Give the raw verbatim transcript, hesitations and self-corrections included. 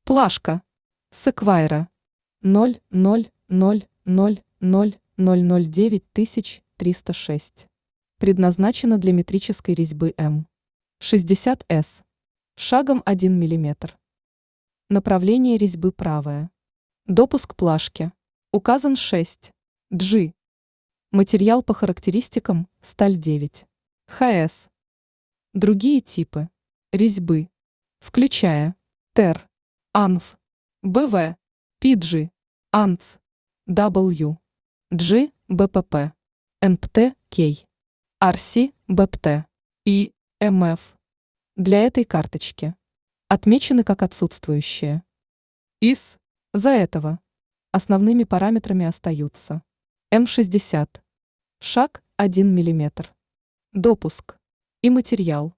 Плашка. Секвайра. ноль ноль ноль ноль ноль ноль ноль девять тысяч триста шесть. Предназначена для метрической резьбы М шестьдесят эс. Шагом один миллиметр. Направление резьбы правое. Допуск плашки. Указан шесть джи. Материал по характеристикам сталь девять. ХС. Другие типы резьбы, включая ТЭР, АНФ, БВ, ПИДЖИ, АНЦ, W, G, БПП, НПТ, Кей, АРСИ, БПТ и МФ. Для этой карточки отмечены как отсутствующие. Из за этого основными параметрами остаются М шестьдесят, шаг один миллиметр, допуск и материал.